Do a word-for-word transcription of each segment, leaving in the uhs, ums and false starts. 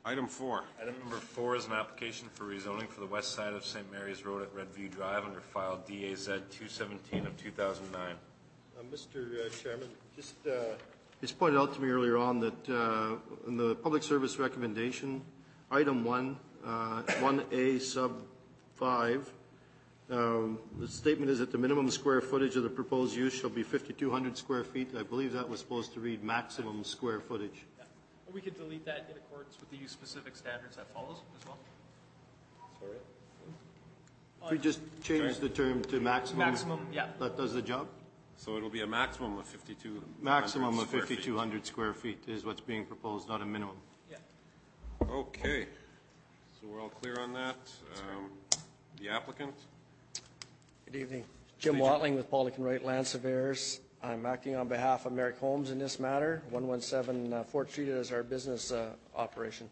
Item four. Item number four is an application for rezoning for the west side of Saint Mary's Road at Redview Drive under file D A Z two seventeen of two thousand nine. Uh, Mister Uh, Chairman, just uh, it's pointed out to me earlier on that uh, in the public service recommendation, item one, uh, one A sub five, um, the statement is that the minimum square footage of the proposed use shall be fifty-two hundred square feet. I believe that was supposed to read maximum square footage. Yeah. We could delete that in accordance with the use-specific standards that follows as well. Sorry? If we just change the term to maximum, maximum, yeah. That does the job? So it'll be a maximum of fifty-two. Maximum of fifty-two hundred square feet is what's being proposed, not a minimum. Yeah. Okay. So we're all clear on that. Um, the applicant? Good evening. Jim Watling with Pollock and Wright Land Surveyors. I'm acting on behalf of Merrick Homes in this matter. one one seven uh, Fort Street is our business uh, operation.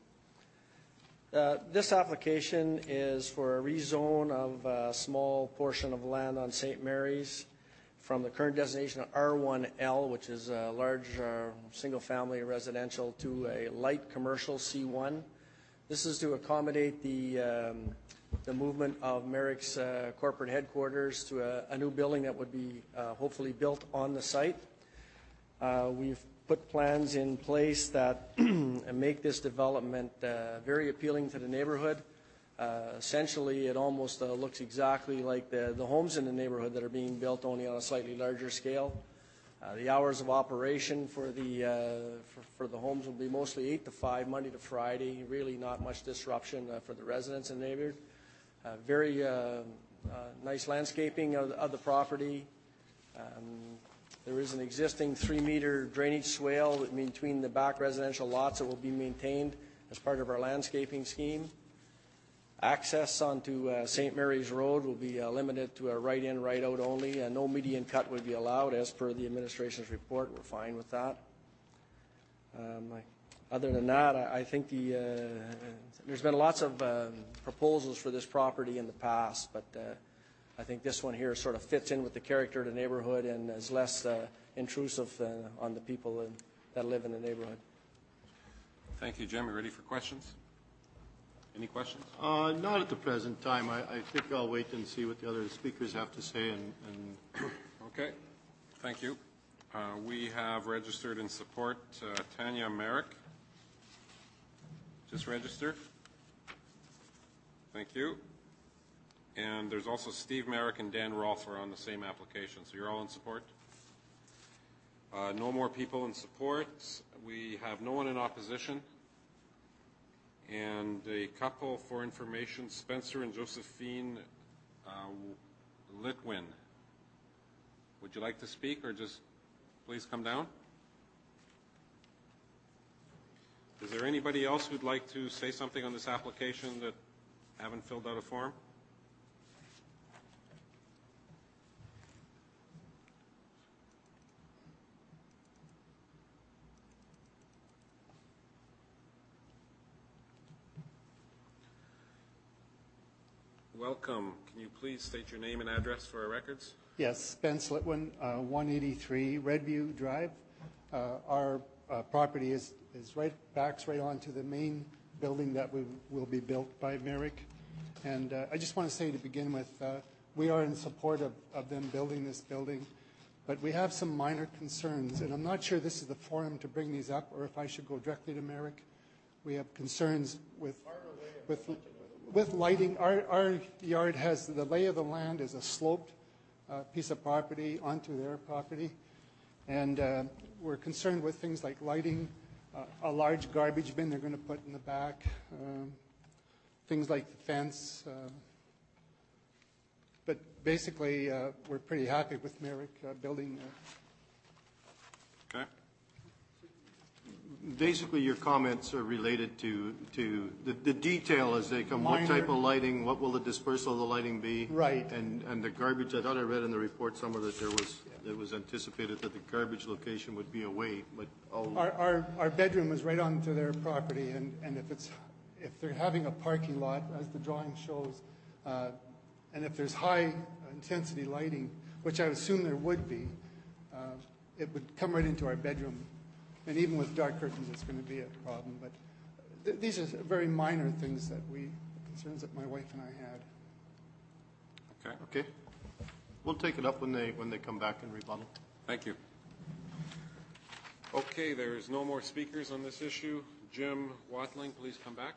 Uh, this application is for a rezone of a small portion of land on Saint Mary's from the current designation of R one L, which is a large uh, single-family residential, to a light commercial C one. This is to accommodate the um, the movement of Merrick's uh, corporate headquarters to a, a new building that would be uh, hopefully built on the site. Uh, we've put plans in place that make this development uh, very appealing to the neighborhood. Uh, essentially, it almost uh, looks exactly like the, the homes in the neighborhood that are being built, only on a slightly larger scale. Uh, the hours of operation for the, uh, for, for the homes will be mostly eight to five, Monday to Friday, really not much disruption uh, for the residents in the neighborhood. Uh, very uh, uh, nice landscaping of, of the property. Um, there is an existing three-meter drainage swale between the back residential lots that will be maintained as part of our landscaping scheme. Access onto uh, Saint Mary's Road will be uh, limited to a right-in, right-out only. Uh, no median cut would be allowed as per the administration's report. We're fine with that. Um, I, other than that, I, I think the, uh, there's been lots of uh, proposals for this property in the past, but uh, I think this one here sort of fits in with the character of the neighborhood and is less uh, intrusive uh, on the people in, that live in the neighborhood. Thank you, Jim. You ready for questions? Any questions? Uh, not at the present time. I, I think I'll wait and see what the other speakers have to say. And, and okay. Thank you. Uh, we have registered in support uh, Tanya Merrick. Just registered. Thank you. And there's also Steve Merrick and Dan Rolfe are on the same application. So you're all in support? Uh, no more people in support. We have no one in opposition. And a couple for information, Spencer and Josephine uh, Litwin. Would you like to speak or just please come down? Is there anybody else who'd like to say something on this application that haven't filled out a form? Welcome. Can you please state your name and address for our records? Yes, Spence Litwin, uh, one eighty-three Redview Drive. Uh, our uh, property is, is right, backs right onto the main building that we, will be built by Merrick. And uh, I just want to say to begin with, uh, we are in support of, of them building this building, but we have some minor concerns, and I'm not sure this is the forum to bring these up or if I should go directly to Merrick. We have concerns with, with With lighting. Our, our yard has, the lay of the land is a sloped uh, piece of property onto their property. And uh, we're concerned with things like lighting, uh, a large garbage bin they're going to put in the back, um, things like the fence. Uh, but basically, uh, we're pretty happy with Merrick uh, building. Uh, okay. basically, your comments are related to to the, the detail as they come. Minor. What type of lighting? What will the dispersal of the lighting be? Right. And and the garbage. I thought I read in the report somewhere that there was it was anticipated that the garbage location would be away, but all. Our, our, our bedroom is right onto their property, and, and if it's if they're having a parking lot, as the drawing shows, uh, and if there's high intensity lighting, which I assume there would be, uh, it would come right into our bedroom. And even with dark curtains, it's going to be a problem. But th- these are very minor things that we, concerns that my wife and I had. Okay, Okay. We'll take it up when they, when they come back and rebuttal. thank you. Okay, there's no more speakers on this issue. Jim Watling, please come back.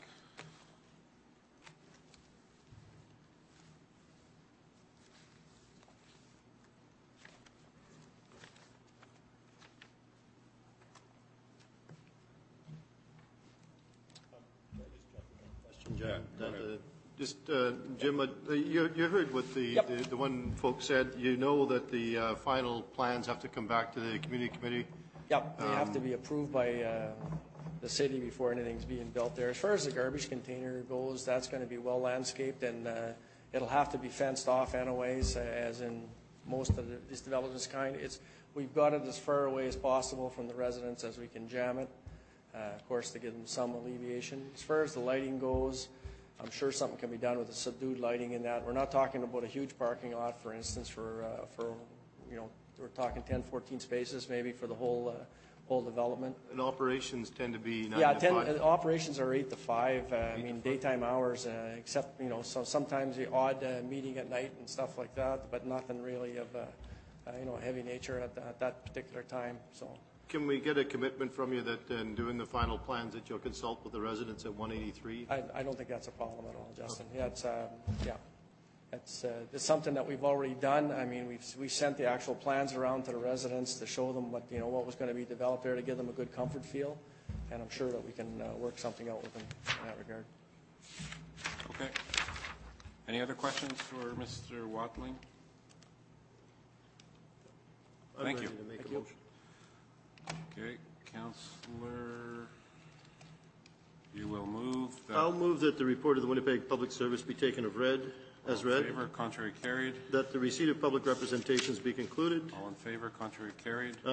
Yeah, go ahead. Uh, Just, uh, Jim, uh, you, you heard what the, Yep. the, the one folks said. You know that the uh, final plans have to come back to the community committee. Yep, they have to be approved by uh, the city before anything's being built there. As far as the garbage container goes, that's going to be well landscaped, and uh, it'll have to be fenced off anyways, uh, as in most of the, these developments kind. It's, we've got it as far away as possible from the residents as we can jam it, uh, of course, to give them some alleviation. As far as the lighting goes, I'm sure something can be done with the subdued lighting in that. We're not talking about a huge parking lot, for instance, for, uh, for you know, we're talking ten, fourteen spaces maybe for the whole, uh, whole development. And operations tend to be nine Yeah, to ten, five. uh, operations are eight to five, uh, I mean, daytime hours, uh, except, you know, so sometimes the odd uh, meeting at night and stuff like that, but nothing really of, uh, uh, you know, heavy nature at, that- at that particular time, so. Can we get a commitment from you that in doing the final plans that you'll consult with the residents at one eighty-three? I, I don't think that's a problem at all, Justin. Yeah, it's, uh, yeah. It's, uh, it's something that we've already done. I mean, we've, we sent the actual plans around to the residents to show them what, you know, what was going to be developed there to give them a good comfort feel. And I'm sure that we can uh, work something out with them in that regard. Okay. Any other questions for Mister Watling? Thank you. I'm ready to make Thank a you. motion. Okay, Councillor, you will move that. I'll move that the report of the Winnipeg Public Service be taken of read, as All in read, favor, contrary carried. that the receipt of public representations be concluded, All in favor, contrary carried.